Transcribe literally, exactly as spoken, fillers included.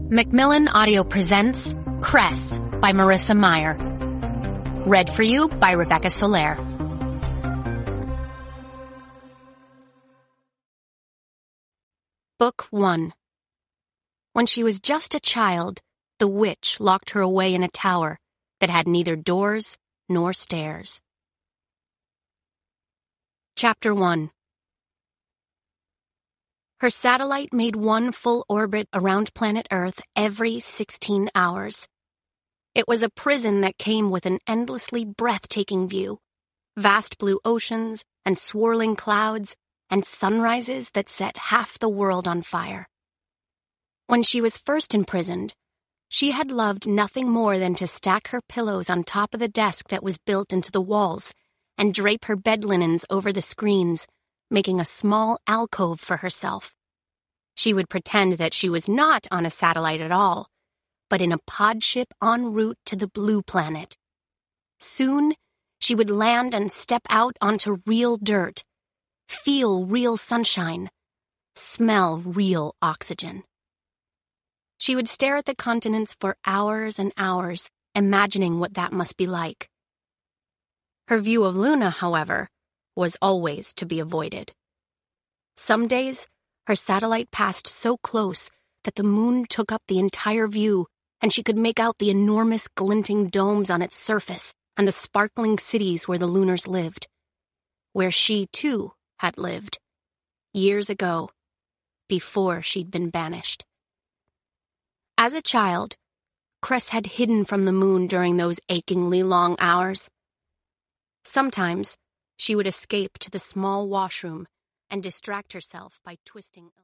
Macmillan Audio presents Cress by Marissa Meyer. Read for you by Rebecca Soler. Book one. When she was just a child, the witch locked her away in a tower that had neither doors nor stairs. Chapter one. Her satellite made one full orbit around planet Earth every sixteen hours. It was a prison that came with an endlessly breathtaking view, vast blue oceans and swirling clouds and sunrises that set half the world on fire. When she was first imprisoned, she had loved nothing more than to stack her pillows on top of the desk that was built into the walls and drape her bed linens over the screens, making a small alcove for herself. She would pretend that she was not on a satellite at all, but in a pod ship en route to the blue planet. Soon, she would land and step out onto real dirt, feel real sunshine, smell real oxygen. She would stare at the continents for hours and hours, imagining what that must be like. Her view of Luna, however, was always to be avoided. Some days, her satellite passed so close that the moon took up the entire view, and she could make out the enormous glinting domes on its surface and the sparkling cities where the Lunars lived, where she, too, had lived, years ago, before she'd been banished. As a child, Cress had hidden from the moon during those achingly long hours. Sometimes, she would escape to the small washroom and distract herself by twisting